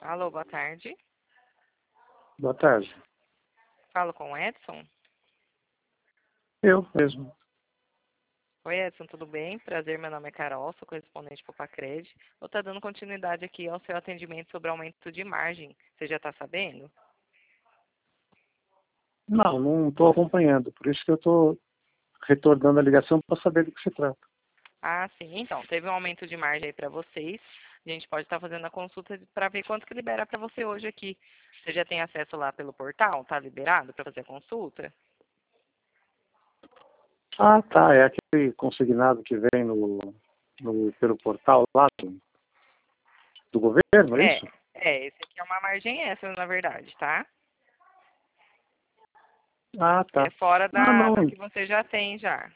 Alô, boa tarde. Boa tarde. Falo com o Edson. Eu mesmo. Oi, Edson, tudo bem? Prazer, meu nome é Carol, sou correspondente para o Pacred. Eu estou dando continuidade aqui ao seu atendimento sobre aumento de margem. Você já está sabendo? Não estou acompanhando, por isso que eu estou retornando a ligação para saber do que se trata. Ah, sim. Então, teve um aumento de margem aí para vocês. A gente pode estar fazendo a consulta para ver quanto que libera para você hoje aqui. Você já tem acesso lá pelo portal? Tá liberado para fazer a consulta? Ah, tá. É aquele consignado que vem pelo portal lá do governo, é isso? Esse aqui é uma margem extra, na verdade, tá? Ah, tá. É fora Ah, do não. que você já tem já.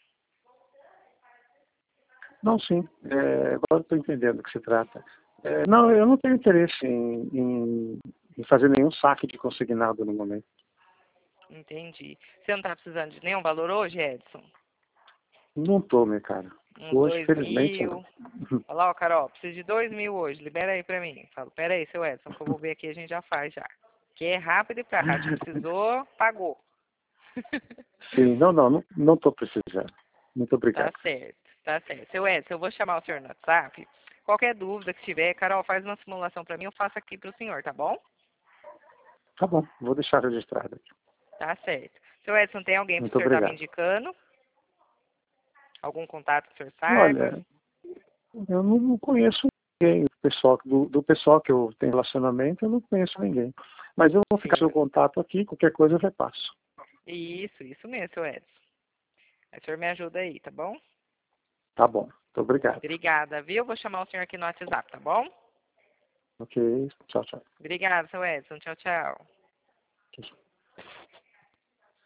Não, sim. Agora estou entendendo do que se trata. Não, eu não tenho interesse em fazer nenhum saque de consignado no momento. Entendi. Você não está precisando de nenhum valor hoje, Edson? Não estou, minha cara. Uns Hoje, 2.000. felizmente, não. Olha lá, ó, Carol, preciso de 2.000 hoje. Libera aí pra mim. Falo, pera aí, seu Edson, que eu vou ver aqui, a gente já faz já. Que é rápido e prático. Precisou, pagou. Sim, não estou precisando. Muito Tá obrigado. certo, tá certo. Seu Edson, eu vou chamar o senhor no WhatsApp. Qualquer dúvida que tiver, Carol, faz uma simulação pra mim, eu faço aqui pro senhor, tá bom? Tá bom, vou deixar registrado aqui. Tá certo. Seu Edson, tem alguém pro Muito senhor estar me obrigado. indicando? Algum contato que o senhor saiba? Olha, eu não conheço ninguém, do pessoal que eu tenho relacionamento, eu não conheço ninguém. Mas eu vou ficar Sim. seu contato aqui, qualquer coisa eu repasso. Isso mesmo, seu Edson. Aí o senhor me ajuda aí, tá bom? Tá bom, muito obrigado. Obrigada, viu? Vou chamar o senhor aqui no WhatsApp, tá bom? Ok, tchau, tchau. Obrigada, seu Edson. Tchau, tchau. Tchau, tchau.